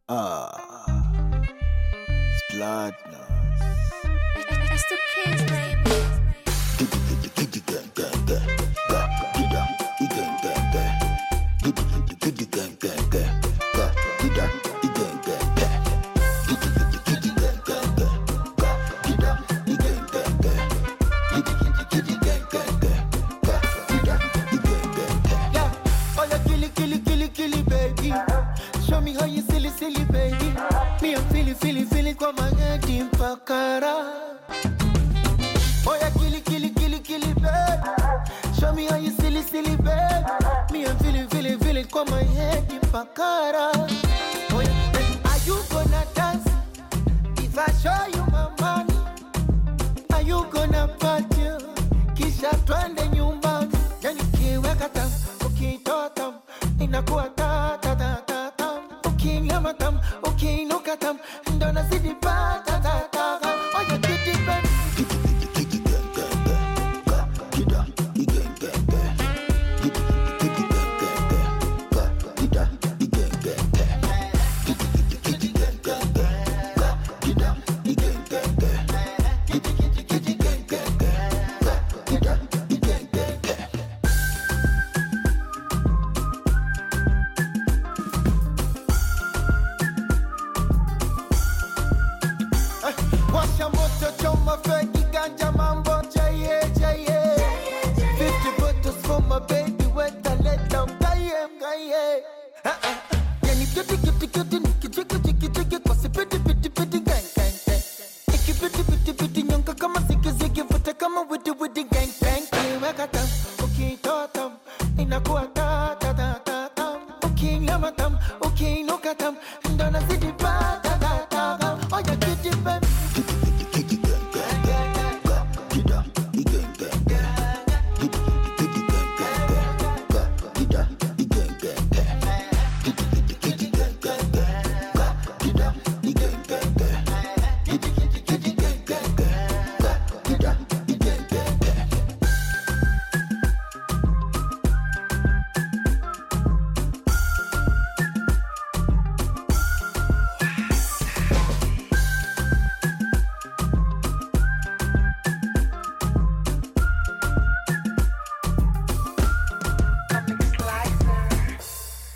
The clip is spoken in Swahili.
Splatness. It's the kids, baby. Killy, baby. Show me how you silly, baby. Me, I'm feeling, kwa magadi mpakara. Oh, yeah, killy, baby. Show me how you silly, baby. Me, I'm feeling, kwa magadi mpakara. Oh, yeah, are you gonna dance? If I show you my money, are you gonna party? Kisha twende nyumbani. Yani kiweka tam, ukitoa tam. Inakuwa ta ukinyama tam, ukiinuka tam, ndo nazidi pa ta. Oh, you did it, baby. Washa moto choma feki ganja mambo jaye 50 bottles for my baby wet and let down gaye Yani cutie nikijiki kwa sipiti gang Iki nyonga kama zigi vuta kama widi gang Kiweka tam, ukitoa tam, inakuwa ta Ukinyama tam, ukiinuka tam, ndo nazidi pa